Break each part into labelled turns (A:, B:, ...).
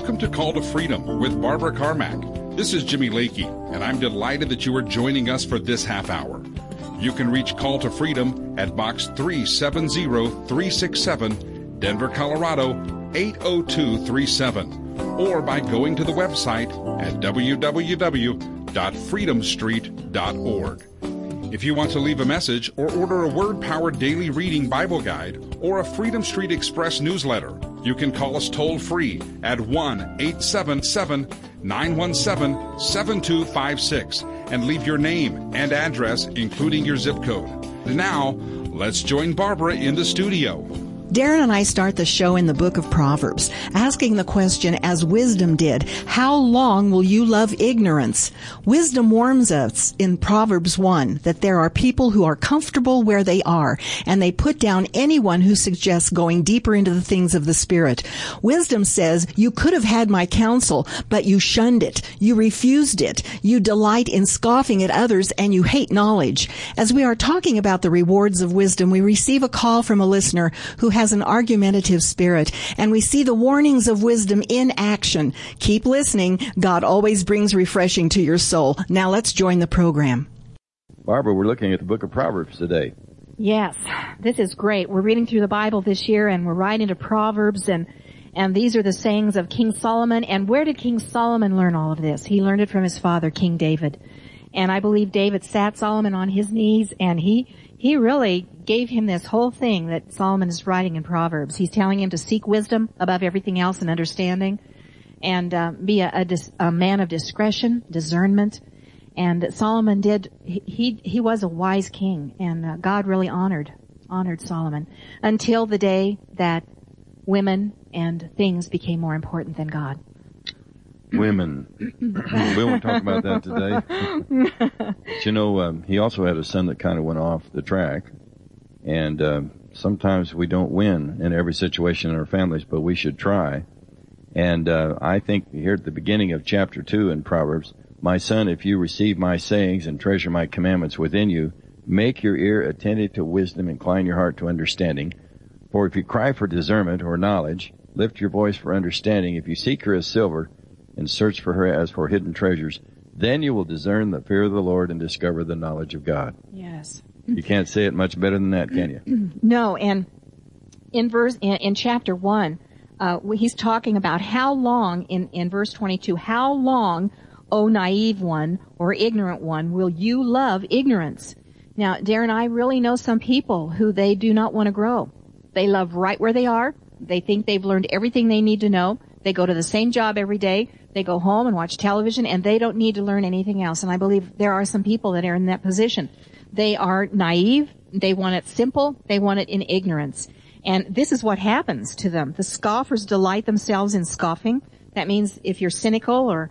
A: Welcome to Call to Freedom with Barbara Carmack. This is Jimmy Lakey, and I'm delighted that you are joining us for this half hour. You can reach Call to Freedom at Box 370367, Denver, Colorado 80237, or by going to the website at www.freedomstreet.org. If you want to leave a message or order a Word-Powered Daily Reading Bible Guide or a Freedom Street Express newsletter, you can call us toll-free at 1-877-917-7256 and leave your name and address, including your zip code. Now, let's join Barbara in the studio.
B: Darren and I start the show in the book of Proverbs, asking the question, as wisdom did, how long will you love ignorance? Wisdom warns us in Proverbs 1 that there are people who are comfortable where they are, and they put down anyone who suggests going deeper into the things of the Spirit. Wisdom says, you could have had my counsel, but you shunned it. You refused it. You delight in scoffing at others, and you hate knowledge. As we are talking about the rewards of wisdom, we receive a call from a listener who has an argumentative spirit, and we see the warnings of wisdom in action. Keep listening. God always brings refreshing to your soul. Now let's join the program.
C: Barbara, we're looking at the book of Proverbs today.
D: Yes, this is great. We're reading through the Bible this year, and we're right into Proverbs, and these are the sayings of King Solomon. And where did King Solomon learn all of this? He learned it from his father, King David. And I believe David sat Solomon on his knees, and he really gave him this whole thing that Solomon is writing in Proverbs. He's telling him to seek wisdom above everything else and understanding, and be a man of discretion, discernment. And Solomon he was a wise king, and God really honored Solomon until the day that women and things became more important than God.
C: Women. We won't talk about that today. But you know, he also had a son that kind of went off the track. And sometimes we don't win in every situation in our families, but we should try. And I think here at the beginning of chapter 2 in Proverbs, my son, if you receive my sayings and treasure my commandments within you, make your ear attentive to wisdom, incline your heart to understanding. For if you cry for discernment or knowledge, lift your voice for understanding. If you seek her as silver, and search for her as for hidden treasures, then you will discern the fear of the Lord and discover the knowledge of God.
D: Yes.
C: You can't say it much better than that, can you?
D: No, and in chapter 1, he's talking about how long, in verse 22, how long, O naive one or ignorant one, will you love ignorance? Now, Darren, I really know some people who they do not want to grow. They love right where they are. They think they've learned everything they need to know. They go to the same job every day. They go home and watch television, and they don't need to learn anything else. And I believe there are some people that are in that position. They are naive. They want it simple. They want it in ignorance. And this is what happens to them. The scoffers delight themselves in scoffing. That means if you're cynical or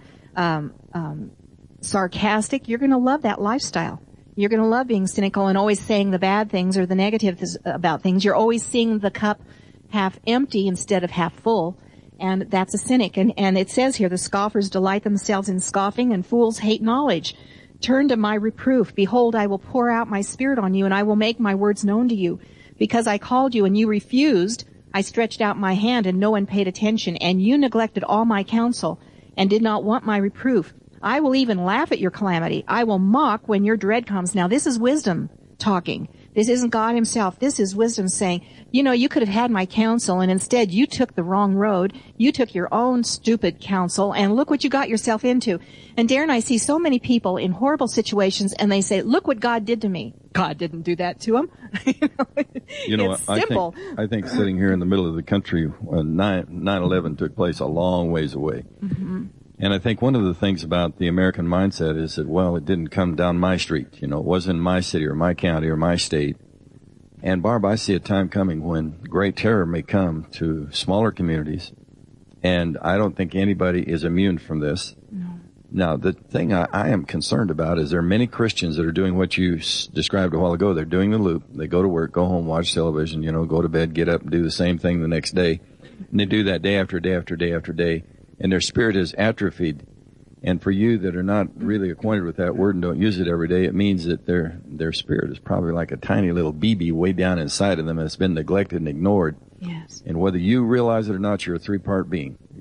D: sarcastic, you're going to love that lifestyle. You're going to love being cynical and always saying the bad things or the negatives about things. You're always seeing the cup half empty instead of half full. And that's a cynic. And it says here, the scoffers delight themselves in scoffing, and fools hate knowledge. Turn to my reproof. Behold, I will pour out my spirit on you, and I will make my words known to you. Because I called you, and you refused, I stretched out my hand, and no one paid attention. And you neglected all my counsel, and did not want my reproof. I will even laugh at your calamity. I will mock when your dread comes. Now, this is wisdom talking. This isn't God himself. This is wisdom saying, you know, you could have had my counsel, and instead you took the wrong road. You took your own stupid counsel, and look what you got yourself into. And Darren, I see so many people in horrible situations, and they say, look what God did to me. God didn't do that to him. It's simple.
C: I think sitting here in the middle of the country when 9/11 took place a long ways away. Mm-hmm. And I think one of the things about the American mindset is that, well, it didn't come down my street. You know, it wasn't in my city or my county or my state. And Barb, I see a time coming when great terror may come to smaller communities. And I don't think anybody is immune from this. No. Now, the thing I am concerned about is there are many Christians that are doing what you described a while ago. They're doing the loop. They go to work, go home, watch television, go to bed, get up, and do the same thing the next day. And they do that day after day after day after day. And their spirit is atrophied. And for you that are not really acquainted with that word and don't use it every day, it means that their spirit is probably like a tiny little BB way down inside of them that's been neglected and ignored.
D: Yes.
C: And whether you realize it or not, you're a three-part being.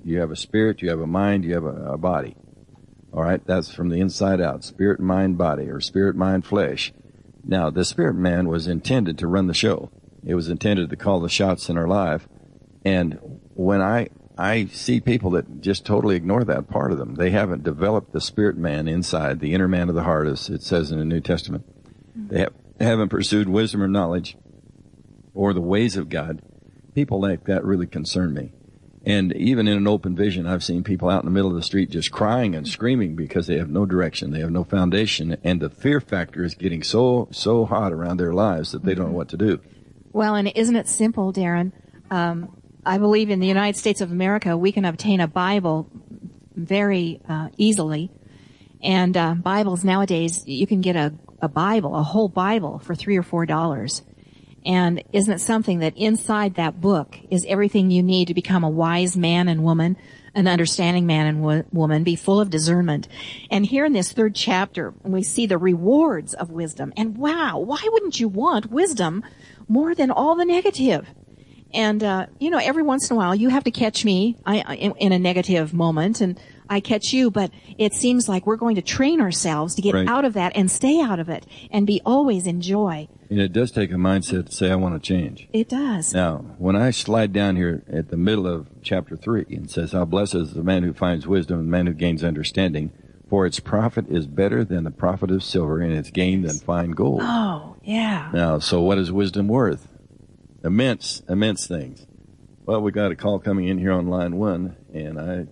C: You have a spirit, you have a mind, you have a body. All right, that's from the inside out. Spirit, mind, body, or spirit, mind, flesh. Now, the spirit man was intended to run the show. It was intended to call the shots in our life. And when I see people that just totally ignore that part of them, they haven't developed the spirit man inside, the inner man of the heart, as it says in the New Testament. They haven't pursued wisdom or knowledge or the ways of God. People like that really concern me. And even in an open vision, I've seen people out in the middle of the street just crying and screaming because they have no direction, they have no foundation, and the fear factor is getting so hot around their lives that they don't know what to do.
D: Well, and isn't it simple, Darren? I believe in the United States of America, we can obtain a Bible very easily. And Bibles nowadays, you can get a Bible, a whole Bible, for $3 or $4. And isn't it something that inside that book is everything you need to become a wise man and woman, an understanding man and woman, be full of discernment. And here in this 3rd chapter, we see the rewards of wisdom. And wow, why wouldn't you want wisdom more than all the negative? And, every once in a while you have to catch me in a negative moment, and I catch you, but it seems like we're going to train ourselves to get out of that and stay out of it and be always in joy.
C: And it does take a mindset to say, I want to change.
D: It does.
C: Now, when I slide down here at the middle of chapter 3 and says, how blessed is the man who finds wisdom and the man who gains understanding, for its profit is better than the profit of silver and its gain than fine gold.
D: Oh, yeah.
C: Now, so what is wisdom worth? Immense things. Well, we got a call coming in here on line 1, and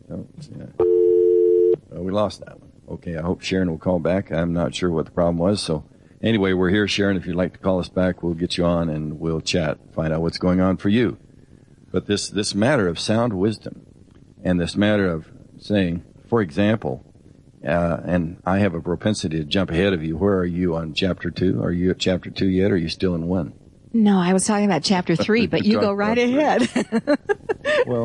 C: we lost that one. Okay, I hope Sharon will call back. I'm not sure what the problem was. So anyway, we're here, Sharon. If you'd like to call us back, we'll get you on and we'll chat, find out what's going on for you. But this matter of sound wisdom and this matter of saying, for example, and I have a propensity to jump ahead of you. Where are you on chapter 2? Are you at chapter 2 yet, or are you still in 1?
D: No, I was talking about chapter 3, but you go right ahead.
C: Well,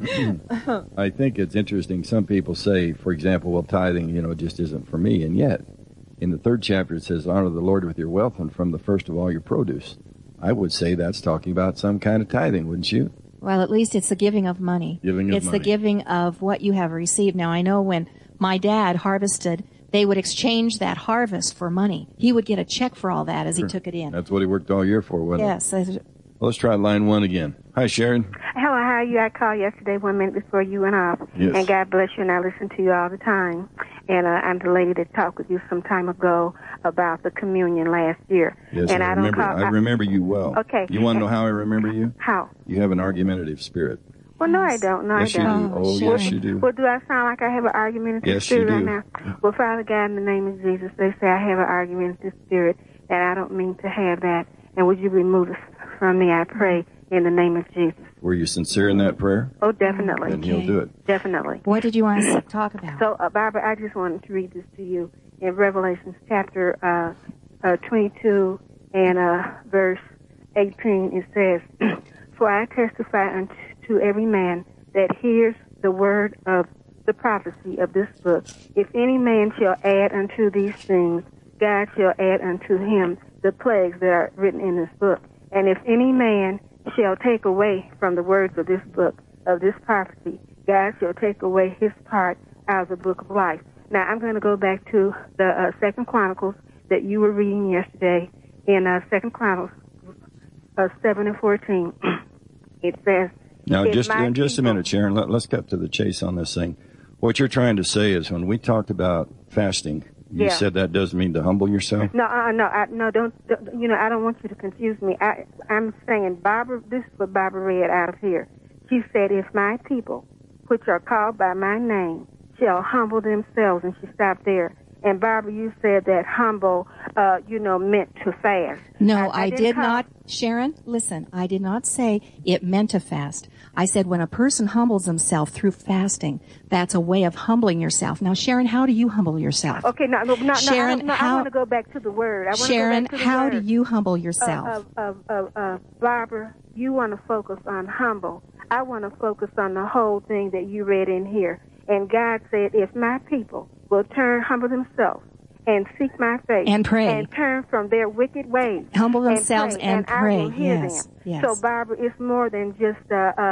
C: I think it's interesting. Some people say, for example, well, tithing, just isn't for me. And yet, in the 3rd chapter, it says, honor the Lord with your wealth and from the first of all your produce. I would say that's talking about some kind of tithing, wouldn't you?
D: Well, at least it's the giving of money. It's the giving of what you have received. Now, I know when my dad harvested, they would exchange that harvest for money. He would get a check for all that as he took it in.
C: That's what he worked all year for, wasn't
D: it? Yes.
C: Well, let's try line 1 again. Hi, Sharon.
E: Hello, how are you? I called yesterday 1 minute before you went off.
C: Yes.
E: And God bless you, and I listen to you all the time. And I'm the lady that talked with you some time ago about the communion last year.
C: Yes,
E: and
C: I remember you well.
E: Okay.
C: You want to know how I remember you?
E: How?
C: You have an argumentative spirit.
E: Well, no, I don't. No,
C: yes,
E: I don't.
C: You do. Oh, yes, you do.
E: Well, do I sound like I have an argumentative spirit right now? Well, Father God, in the name of Jesus, they say I have an argumentative spirit, and I don't mean to have that. And would you remove it from me, I pray, in the name of Jesus.
C: Were you sincere in that prayer?
E: Oh, definitely.
C: Then He'll do it.
E: Definitely.
D: What did you want us to talk about?
E: So, Barbara, I just wanted to read this to you. In Revelation chapter 22 and verse 18, it says, for I testify unto every man that hears the word of the prophecy of this book. If any man shall add unto these things, God shall add unto him the plagues that are written in this book. And if any man shall take away from the words of this book, of this prophecy, God shall take away his part out of the book of life. Now, I'm going to go back to the 2 Chronicles that you were reading yesterday in 2 Chronicles 7 and 14. It says,
C: now, just a minute, Sharon. Let's cut to the chase on this thing. What you're trying to say is when we talked about fasting, you said that doesn't mean to humble yourself?
E: No, don't. I don't want you to confuse me. I'm saying, Barbara, this is what Barbara read out of here. She said, if my people, which are called by my name, shall humble themselves, and she stopped there. And Barbara, you said that humble, meant to fast.
D: No, I did not. Sharon, listen, I did not say it meant to fast. I said when a person humbles himself through fasting, that's a way of humbling yourself. Now, Sharon, how do you humble yourself?
E: Okay,
D: Sharon,
E: I want to go back to the word.
D: Sharon, how do you humble yourself?
E: Barbara, you want to focus on humble. I want to focus on the whole thing that you read in here. And God said, if my people will humble themselves and seek my face
D: and pray
E: and turn from their wicked ways,
D: humble themselves and pray.
E: I will hear them.
D: Yes.
E: So, Barbara, it's more than just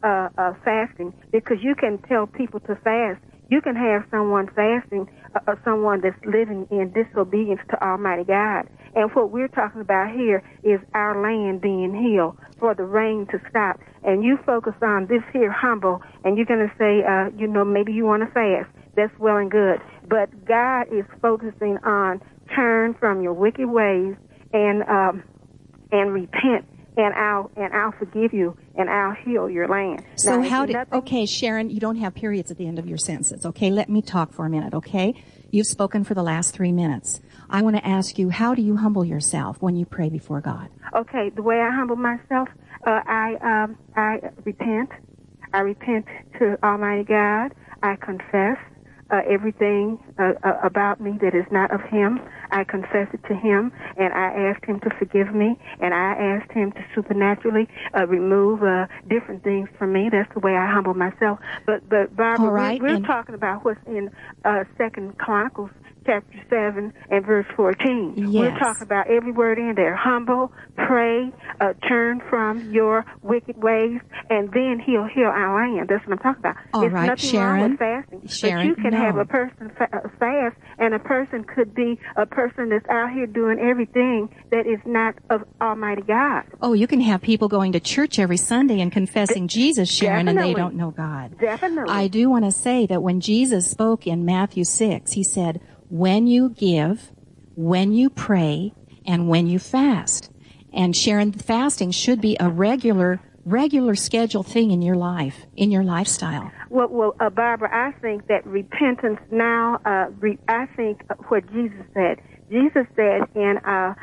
E: fasting, because you can tell people to fast. You can have someone fasting, someone that's living in disobedience to Almighty God. And what we're talking about here is our land being healed, for the rain to stop. And you focus on this here humble, and you're going to say, maybe you want to fast. That's well and good. But God is focusing on turn from your wicked ways and repent. And I'll forgive you, and I'll heal your land.
D: So
E: now,
D: okay, Sharon, you don't have periods at the end of your sentences, okay? Let me talk for a minute, okay? You've spoken for the last 3 minutes. I want to ask you, how do you humble yourself when you pray before God?
E: Okay, the way I humble myself, I repent. I repent to Almighty God. I confess everything about me that is not of Him. I confess it to Him, and I asked Him to forgive me, and I asked Him to supernaturally remove different things from me. That's the way I humble myself. But Barbara,
D: right,
E: we're talking about what's in 2 Chronicles chapter 7 and verse 14.
D: Yes.
E: We're talking about every word in there. Humble, pray, turn from your wicked ways, and then He'll heal our land. That's what I'm talking about.
D: All
E: There's
D: right,
E: nothing
D: Sharon.
E: wrong with fasting.
D: Sharon,
E: but you can
D: no.
E: have a person fast, and a person could be a person that's out here doing everything that is not of Almighty God.
D: Oh, you can have people going to church every Sunday and confessing Jesus, Sharon, and they
E: Definitely.
D: don't know God.
E: Definitely.
D: I do want to say that when Jesus spoke in Matthew 6, He said, when you give, when you pray, and when you fast. And Sharon, fasting should be a regular scheduled thing in your life, in your lifestyle.
E: Well, Barbara, I think that repentance now, I think what Jesus said. Jesus said in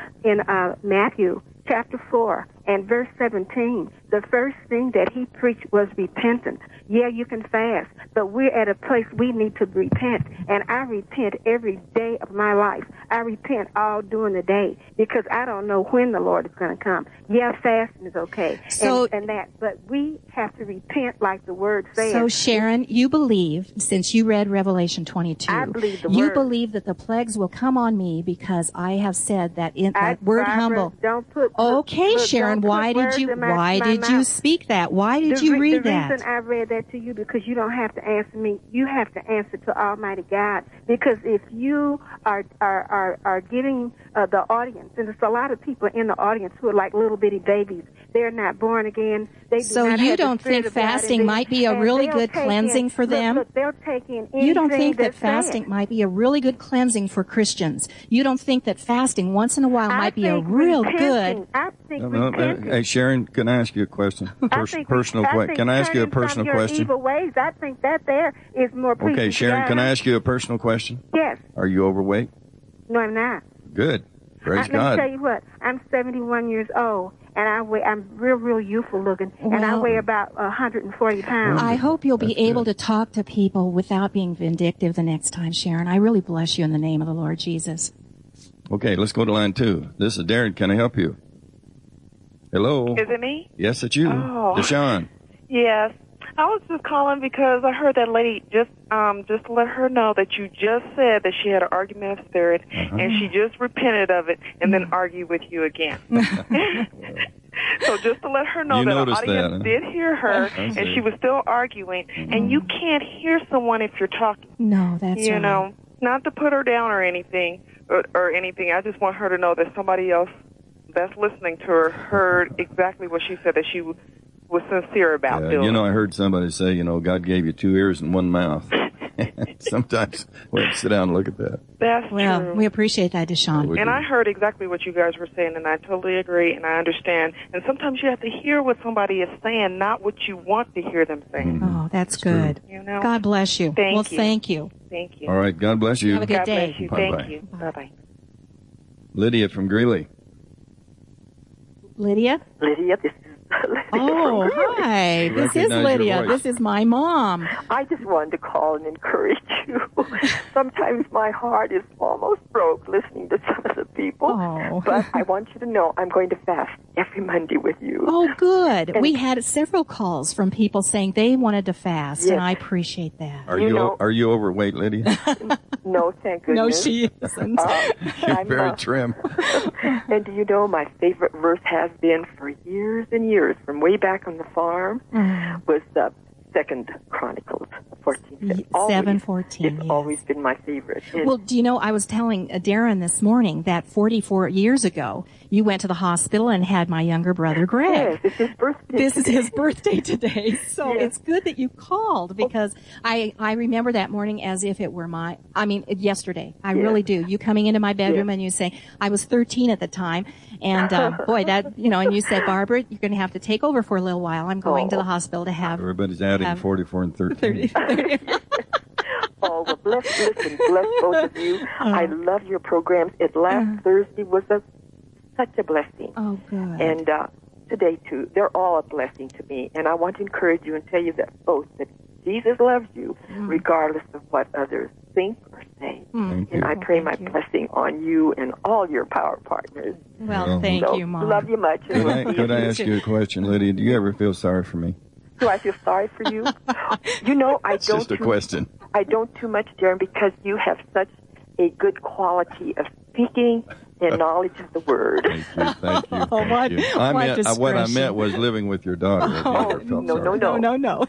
E: Matthew chapter 4 and verse 17, the first thing that He preached was repentance. Yeah, you can fast, but we're at a place we need to repent. And I repent every day of my life. I repent all during the day, because I don't know when the Lord is going to come. Yeah, fasting is okay,
D: So,
E: and that, but we have to repent like the Word says.
D: So, Sharon, you believe, since you read Revelation 22,
E: I believe the
D: you
E: Word.
D: believe that the plagues will come on me because I have said that in that word
E: Barbara,
D: humble.
E: Don't put.
D: Okay,
E: look,
D: Sharon,
E: don't put
D: why did
E: words
D: you
E: in my
D: you
E: mouth.
D: speak that? Why did you read
E: the
D: that?
E: The reason I read that to you, because you don't have to answer me. You have to answer to Almighty God. Because if you are giving the audience, and there's a lot of people in the audience who are like little bitty babies. They're not born again. They do
D: So
E: not
D: you
E: have the
D: don't
E: Spirit
D: think
E: of God in
D: fasting
E: them.
D: might be a
E: And
D: really
E: they'll
D: good
E: take
D: cleansing for them?
E: Look, they'll take in anything.
D: You don't think that
E: that's said.
D: fasting might be a really good cleansing for Christians? You don't think that fasting once in a while might be a
E: think
D: real
E: repenting-
D: good?
E: I think repenting.
C: Hey, Sharon, can I ask you a question? Personal question. Can I ask you a personal question?
E: Evil ways. I think that there is more.
C: Okay, Sharon, can I ask you a personal question?
E: Yes.
C: Are you overweight?
E: No, I'm not.
C: Good. Praise
E: Let
C: God.
E: me tell you what. I'm 71 years old, and I'm real youthful looking, and I
D: Well,
E: weigh about 140 pounds.
D: I hope you'll be
C: That's
D: able
C: good.
D: to talk to people without being vindictive the next time, Sharon. I really bless you in the name of the Lord Jesus.
C: Okay, let's go to line 2. This is Darren. Can I help you? Hello?
F: Is it me?
C: Yes, it's you.
F: Oh.
C: Deshaun.
F: Yes. I was just calling because I heard that lady just to let her know that you just said that she had an argumentative spirit, and she just repented of it and then argued with you again. So just to let her know
C: You
F: that the
C: noticed
F: audience
C: that, huh?
F: did hear her,
C: I
F: and
C: see.
F: she was still arguing, and you can't hear someone if you're talking.
D: No, that's
F: You
D: right.
F: know, not to put her down or anything, or anything. I just want her to know that somebody else that's listening to her heard exactly what she said, that she was sincere about doing.
C: You know, I heard somebody say, God gave you 2 ears and 1 mouth. Sometimes we have to sit down and look at that.
F: That's
D: Well,
F: true.
D: we appreciate that, Deshaun.
F: And I heard exactly what you guys were saying, and I totally agree, and I understand. And sometimes you have to hear what somebody is saying, not what you want to hear them saying.
D: Oh, that's good.
F: You know?
D: God bless you.
F: Thank
D: well,
F: you.
D: thank you.
F: Thank you.
C: All right, God bless you.
D: Have a good
F: God
D: day.
F: bless you.
C: Bye-bye.
F: Thank you. Bye-bye.
C: Lydia from Greeley.
D: Lydia?
G: Lydia, this is Lydia
D: Oh,
G: from Greeley.
D: hi. This is
C: Recognize your
D: Lydia.
C: voice.
D: This is my mom.
G: I just wanted to call and encourage you. Sometimes my heart is almost broke listening to some of the people.
B: Oh.
G: But I want you to know I'm going to fast every Monday with you.
B: Oh, good.
G: And
B: we had several calls from people saying they wanted to fast,
G: Yes.
B: and I appreciate that.
C: Are
G: You
C: you
G: know-
C: are you overweight, Lydia?
G: No, thank goodness.
B: No, she isn't.
C: You're
G: I'm,
C: very trim.
G: And do you know my favorite verse has been for years and years, from way back on the farm, was 2 Chronicles 14.
B: 7:14,
G: It's
B: yes.
G: always been my favorite. And
B: Well, do you know, I was telling Darren this morning that 44 years ago, you went to the hospital and had my younger brother, Greg.
G: yes, it's his birthday.
B: This is
G: today.
B: his birthday today, so
G: Yes.
B: it's good that you called because I remember that morning as if it were yesterday. I
G: Yes.
B: really do. You coming into my bedroom
G: Yes.
B: and you say, I was 13 at the time, and boy, that, and you said, Barbara, you're going to have to take over for a little while. I'm going to the hospital to have.
C: Everybody's adding
B: Have-
C: 44 and 13.
G: Oh, well, bless both of you. I love your programs. Last Thursday was such a blessing.
B: Oh, good.
G: And today, too. They're all a blessing to me. And I want to encourage you and tell you that Jesus loves you regardless of what others think or say.
C: Thank
G: And
C: you.
G: I pray my
B: Thank you.
G: blessing on you and all your power partners.
B: Well, thank
G: So,
B: you, Mom.
G: love you much. And we'll see you
C: Could I ask you a question, Lydia? Do you ever feel sorry for me?
G: Do I feel sorry for you? You know, I
C: It's
G: don't.
C: just a question.
G: I don't too much, Darren, because you have such a good quality of speaking and knowledge of the word.
C: Thank you. Thank you.
B: Oh,
C: Thank
B: what-
C: you.
B: what
C: What I
B: discretion.
C: meant was living with your daughter. If you ever felt
G: no,
C: sorry.
G: no,
B: No.
G: no,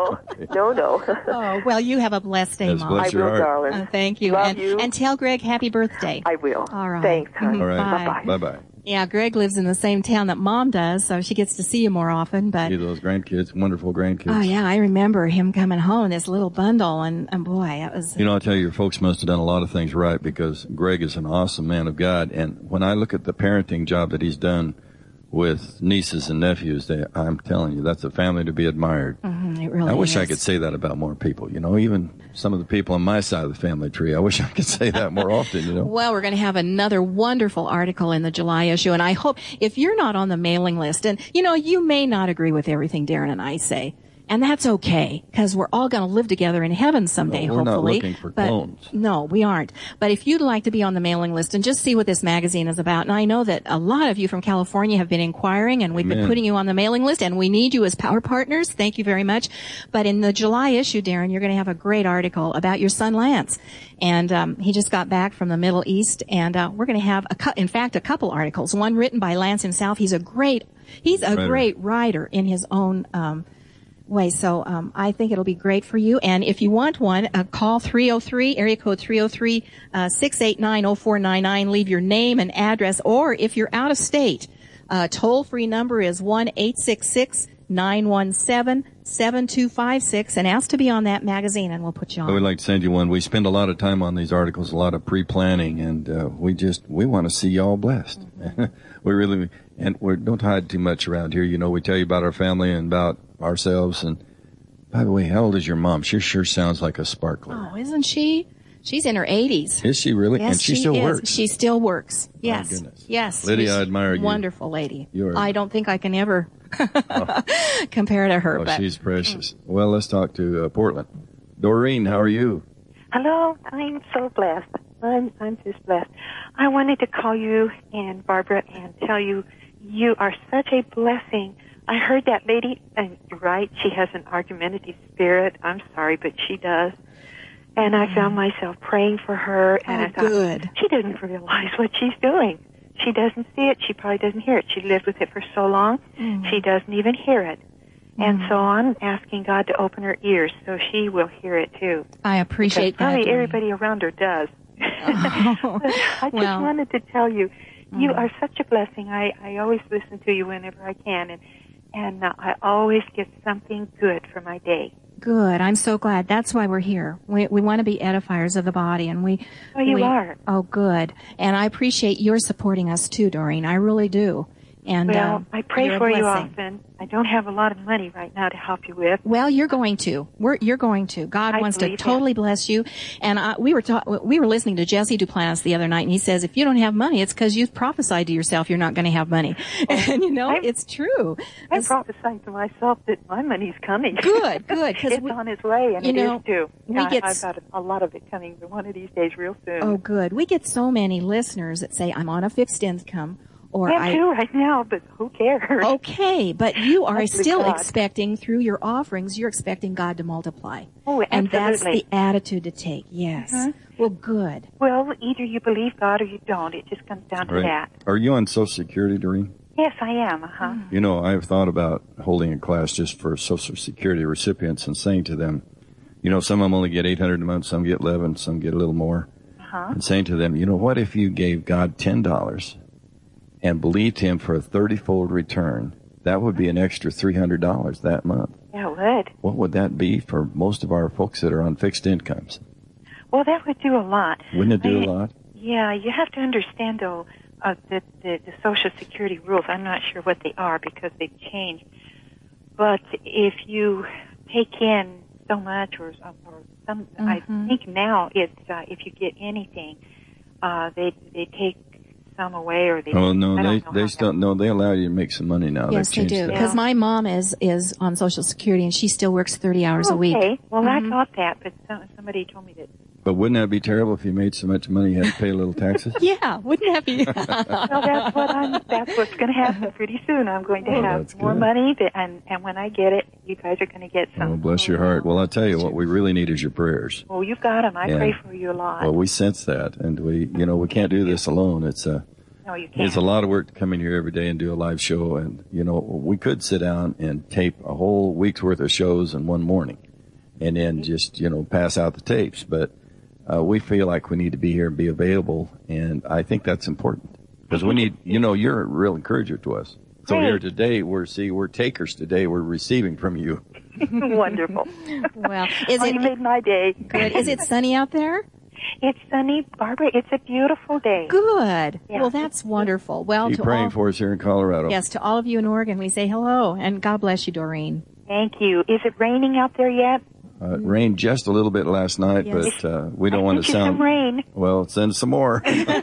G: no.
B: Oh, well, you have a blessed day,
C: Yes,
B: Mom.
C: bless
G: I
C: your
G: will,
C: heart.
G: darling.
B: Thank you.
G: Love
B: and,
G: you.
B: and tell Greg happy birthday.
G: I will.
B: All right.
G: Thanks, honey.
C: All right.
G: Bye-bye.
C: Bye-bye.
B: Yeah, Greg lives in the same town that Mom does, so she gets to see you more often. But
C: See those grandkids, wonderful grandkids.
B: oh yeah, I remember him coming home, this little bundle, and boy, it was.
C: You know, I'll tell you, your folks must have done a lot of things right because Greg is an awesome man of God. And when I look at the parenting job that he's done with nieces and nephews, I'm telling you, that's a family to be admired.
B: It really
C: I wish I
B: is.
C: could say that about more people, even some of the people on my side of the family tree. I wish I could say that more often,
B: Well, we're going to have another wonderful article in the July issue, and I hope if you're not on the mailing list, and you may not agree with everything Darren and I say. And that's okay, because we're all going to live together in heaven someday,
C: No, we're not
B: hopefully.
C: looking for
B: But
C: clones.
B: no, we aren't. But if you'd like to be on the mailing list and just see what this magazine is about, and I know that a lot of you from California have been inquiring, and we've been
C: Amen.
B: putting you on the mailing list, and we need you as power partners. Thank you very much. But in the July issue, Darren, you're going to have a great article about your son Lance. And he just got back from the Middle East, and we're going to have, in fact, a couple articles. One written by Lance himself. He's a great writer in his own way. So I think it'll be great for you. And if you want one, call area code 303-689-0499. Leave your name and address. Or if you're out of state, toll-free number is 1-866-917-7256. And ask to be on that magazine, and we'll put you
C: I would
B: on.
C: like to send you one. We spend a lot of time on these articles, a lot of pre-planning, and we want to see y'all blessed. We really, and we don't hide too much around here. We tell you about our family and about ourselves. And by the way, how old is your mom? She sure sounds like a sparkler.
B: Oh, isn't she? She's in her 80s.
C: Is she really?
B: Yes,
C: And she still
B: is.
C: works.
B: She still works. Yes.
C: goodness.
B: Yes.
C: Lydia,
B: She's
C: I admire you.
B: Wonderful lady.
C: You are-
B: I don't think I can ever compare to her.
C: Oh,
B: but
C: she's precious. Well, let's talk to Portland. Doreen, how are you?
H: Hello, I'm so blessed. I'm just blessed. I wanted to call you and Barbara and tell you you are such a blessing. I heard that lady, and you're right, she has an argumentative spirit. I'm sorry, but she does. And I found myself praying for her, and I thought,
B: good.
H: she doesn't realize what she's doing. She doesn't see it. She probably doesn't hear it. She lived with it for so long, she doesn't even hear it. And so I'm asking God to open her ears so she will hear it too.
B: I appreciate
H: Because probably
B: that.
H: everybody around her does. I just
B: well.
H: wanted to tell you, you are such a blessing. I always listen to you whenever I can, and I always get something good for my day.
B: Good. I'm so glad. That's why we're here. We want to be edifiers of the body, and we.
H: Oh, you are.
B: Oh, good. And I appreciate your supporting us too, Doreen. I really do.
D: And
H: well, I pray
D: you're a
H: for you
D: blessing.
H: often. I don't have a lot of money right now to help you with.
D: Well, you're going to. You're going to. God
H: I
D: wants to
H: believe that.
D: totally bless you. And we were listening to Jesse Duplantis the other night, and he says, if you don't have money, it's because you've prophesied to yourself you're not going to have money. And it's true.
H: I prophesied to myself that my money's coming.
D: Good. Because
H: it's on its way, and it is too. I've got a lot of it coming one of these days real soon.
D: Oh, good. We get so many listeners that say, I'm on a fixed income. Or
H: I am too right now, but who cares?
D: Okay, but you are
H: That's
D: still
H: God.
D: expecting, through your offerings, you're expecting God to multiply.
H: Oh, absolutely.
D: And that's the attitude to take, yes.
H: Mm-hmm.
D: Well, good.
H: Well, either you believe God or you don't. It just comes down to that.
C: Are you on Social Security, Doreen?
H: Yes, I am. Uh-huh.
C: You know, I've thought about holding a class just for Social Security recipients and saying to them, you know, some of them only get $800 a month, some get 11, some get a little more.
H: Uh-huh.
C: And saying to them, you know, what if you gave God $10 and believed Him for a 30-fold return? That would be an extra $300 that month.
H: Yeah, it would.
C: What would that be for most of our folks that are on fixed incomes?
H: Well, that would do a lot.
C: Wouldn't it do a lot?
H: Yeah, you have to understand, though, that the Social Security rules, I'm not sure what they are because they've changed. But if you take in so much or some, I think now it's if you get anything, they take some away or they.
C: Oh no, they still no. They allow you to make some money now.
D: Yes, they do. Because my mom is on Social Security and she still works 30 hours a week.
H: Okay, well I thought that, but somebody told me that.
C: But wouldn't that be terrible if you made so much money you had to pay a little taxes?
D: Yeah, wouldn't that be?
H: Well, that's what's going to happen pretty soon. I'm going to have more money, and when I get it, you guys are going to get some.
C: Oh, bless your heart. Well, I'll tell you what we really need is your prayers.
H: Oh, you've got them. I pray for you a lot.
C: Well, we sense that, and we can't do this alone. It's
H: no, you can't.
C: It's a lot of work to come in here every day and do a live show, and we could sit down and tape a whole week's worth of shows in one morning, and then just pass out the tapes, but. We feel like we need to be here and be available, and I think that's important because we need, you're a real encourager to us. So here today, we're takers today. We're receiving from you.
H: Wonderful.
D: Well,
H: you made my day.
D: Good. Is it sunny out there?
H: It's sunny, Barbara. It's a beautiful day.
D: Good.
H: Yeah.
D: Well, that's wonderful. Well,
C: Keep praying for us here in Colorado.
D: Yes, to all of you in Oregon, we say hello, and God bless you, Doreen.
H: Thank you. Is it raining out there yet?
C: It rained just a little bit last night, but we don't want to sound.
H: Some rain.
C: Well, send some more.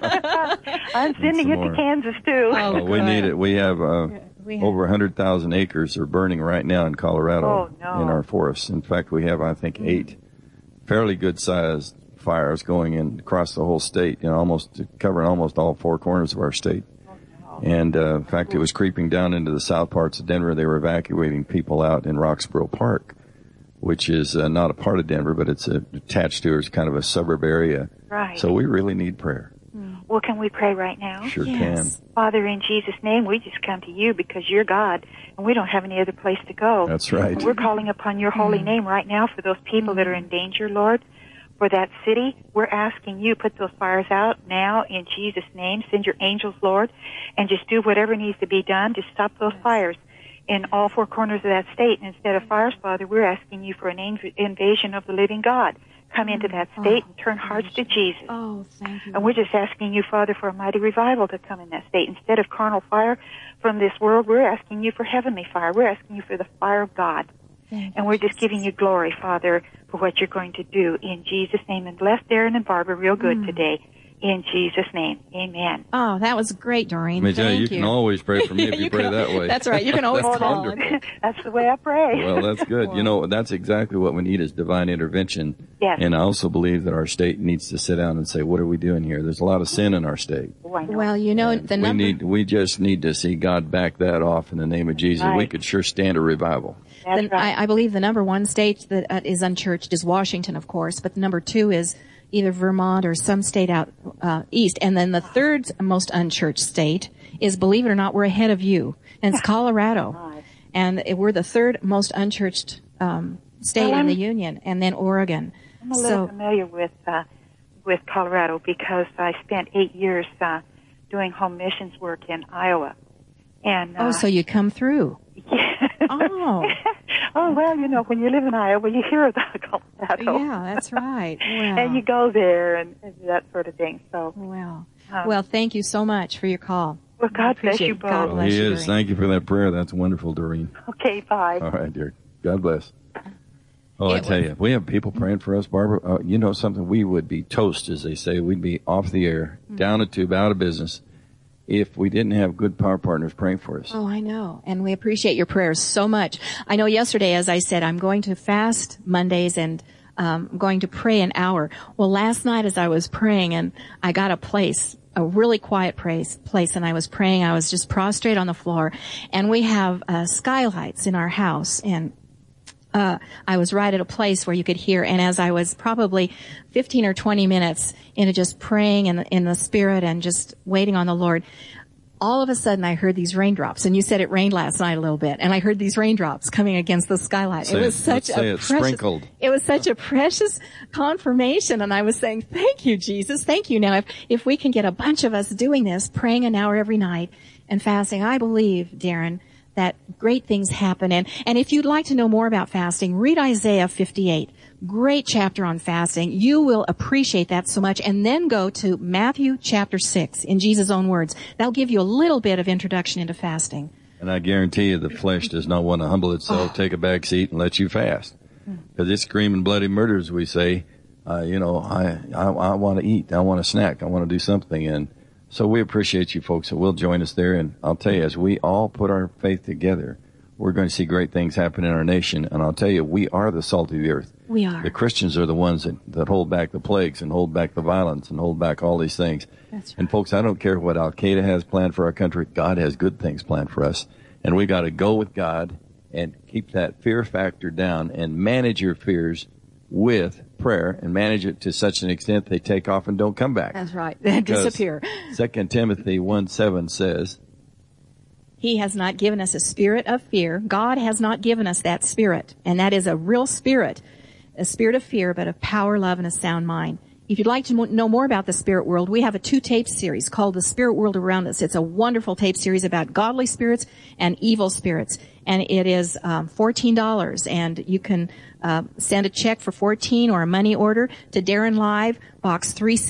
H: I'm sending it to Kansas too.
C: Oh, we need it. We have over 100,000 acres are burning right now in Colorado in our forests. In fact, we have, I think, 8 fairly good-sized fires going in across the whole state, almost covering almost all 4 corners of our state. And in fact, it was creeping down into the south parts of Denver. They were evacuating people out in Roxborough Park, which is not a part of Denver, but it's attached to it's kind of a suburb area.
H: Right.
C: So we really need prayer.
H: Well, can we pray right now?
C: Sure can.
H: Father, in Jesus' name, we just come to you because you're God, and we don't have any other place to go.
C: That's right.
H: And we're calling upon your holy name right now for those people that are in danger, Lord. For that city, we're asking you put those fires out now in Jesus' name. Send your angels, Lord, and just do whatever needs to be done to stop those fires in all 4 corners of that state. And instead of fires, Father, we're asking you for an invasion of the living God. Come into that state and turn hearts to Jesus.
D: Oh, thank you.
H: And we're just asking you, Father, for a mighty revival to come in that state. Instead of carnal fire from this world, we're asking you for heavenly fire. We're asking you for the fire of God. And we're just giving you glory, Father, for what you're going to do in Jesus' name. And bless Darren and Barbara real good today. In Jesus' name, amen.
D: Oh, that was great, Doreen.
C: Let me tell
D: you
C: can always pray for me if you pray that way.
D: That's right. You can always call.
H: That's the way I pray.
C: Well, that's good. That's exactly what we need is divine intervention.
H: Yes.
C: And I also believe that our state needs to sit down and say, what are we doing here? There's a lot of sin in our state.
D: Well, the number...
C: We just need to see God back that off in the name of Jesus.
H: Right.
C: We could sure stand a revival.
H: That's right.
D: I believe the number 1 state that is unchurched is Washington, of course, but the number 2 is either Vermont or some state out east. And then the 3rd most unchurched state is, believe it or not, we're ahead of you, and it's Colorado.
H: Right.
D: And we're the 3rd most unchurched state in the Union, and then Oregon.
H: I'm a little familiar with Colorado because I spent 8 years doing home missions work in Iowa. And
D: so you come through.
H: Yeah.
D: Oh.
H: Oh, well, when you live in Iowa, you hear about Colorado.
D: Yeah, that's right. Wow.
H: And you go there and that sort of thing. So.
D: Wow. Well, thank you so much for your call.
H: Well, God bless you both.
D: God bless
C: He
D: you,
C: is.
D: Doreen.
C: Thank you for that prayer. That's wonderful, Doreen.
H: Okay, bye.
C: All right, dear. God bless. Oh, I
D: It
C: tell you, we have people praying for us, Barbara. You know something? We would be toast, as they say. We'd be off the air, down a tube, out of business, if we didn't have good power partners praying for us.
D: Oh, I know. And we appreciate your prayers so much. I know yesterday, as I said, I'm going to fast Mondays and I'm going to pray an hour. Well, last night as I was praying and I got a really quiet place, and I was praying, I was just prostrate on the floor, and we have skylights in our house, and I was right at a place where you could hear, and as I was probably 15 or 20 minutes into just praying in the Spirit and just waiting on the Lord, all of a sudden I heard these raindrops, and you said it rained last night a little bit, and I heard these raindrops coming against the skylight. It was such a precious confirmation, and I was saying, thank you, Jesus, thank you. Now, if we can get a bunch of us doing this, praying an hour every night and fasting, I believe, Darren, that great things happen. And if you'd like to know more about fasting, read Isaiah 58. Great chapter on fasting. You will appreciate that so much. And then go to Matthew chapter 6 in Jesus' own words. That'll give you a little bit of introduction into fasting.
C: And I guarantee you the flesh does not want to humble itself, take a back seat, and let you fast. Because it's screaming bloody murder, as we say. I want to eat. I want to snack. I want to do something. And so we appreciate you folks that will join us there. And I'll tell you, as we all put our faith together, we're going to see great things happen in our nation. And I'll tell you, we are the salt of the earth.
D: We are.
C: The Christians are the ones that hold back the plagues and hold back the violence and hold back all these things.
D: That's right.
C: And folks, I don't care what Al-Qaeda has planned for our country. God has good things planned for us. And we got to go with God and keep that fear factor down and manage your fears with prayer and manage it to such an extent they take off and don't come back.
D: That's right. They disappear.
C: 2 Timothy 1:7 says,
D: He has not given us a spirit of fear. God has not given us that spirit. And that is a real spirit, a spirit of fear, but of power, love, and a sound mind. If you'd like to know more about the spirit world, we have a 2-tape series called The Spirit World Around Us. It's a wonderful tape series about godly spirits and evil spirits. And it is $14. And you can send a check for $14 or a money order to Darren Live, Box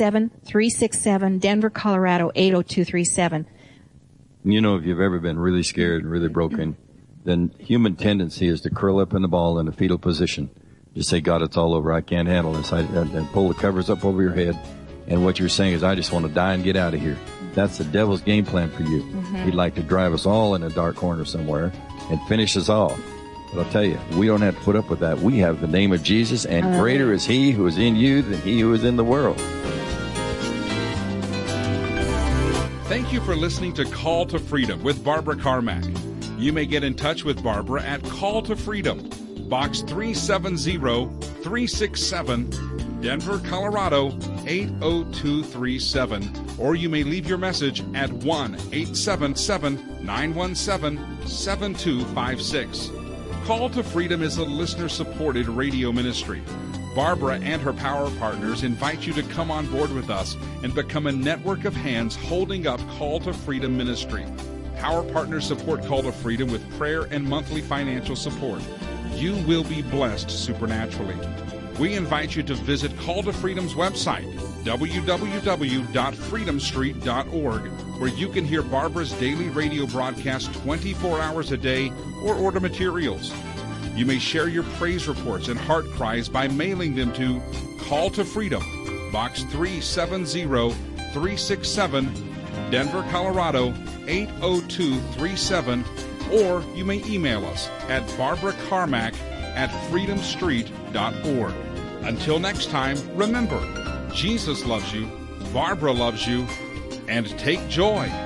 D: 37367, Denver, Colorado 80237.
C: You know, if you've ever been really scared and really broken, then human tendency is to curl up in the ball in a fetal position. Just say, God, it's all over. I can't handle this. And pull the covers up over your head. And what you're saying is, I just want to die and get out of here. That's the devil's game plan for you. He'd like to drive us all in a dark corner somewhere and finish us all. But I'll tell you, we don't have to put up with that. We have the name of Jesus, and greater is he who is in you than he who is in the world.
A: Thank you for listening to Call to Freedom with Barbara Carmack. You may get in touch with Barbara at Call to Freedom, Box 370-367, Denver, Colorado 80237, or you may leave your message at 1-877-917-7256. Call to Freedom is a listener-supported radio ministry. Barbara and her power partners invite you to come on board with us and become a network of hands holding up Call to Freedom ministry. Power partners support Call to Freedom with prayer and monthly financial support. You will be blessed supernaturally. We invite you to visit Call to Freedom's website, www.freedomstreet.org, where you can hear Barbara's daily radio broadcast 24 hours a day or order materials. You may share your praise reports and heart cries by mailing them to Call to Freedom, Box 370-367, Denver, Colorado 80237, or you may email us at barbaracarmack@freedomstreet.org. Until next time, remember, Jesus loves you, Barbara loves you, and take joy